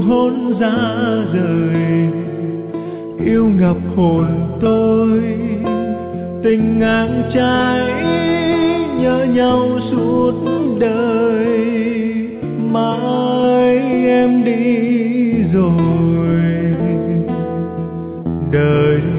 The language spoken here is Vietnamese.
hôn ra rời, yêu ngập hồn tôi, tình ngang trái nhớ nhau suốt đời. Mai em đi rồi, đời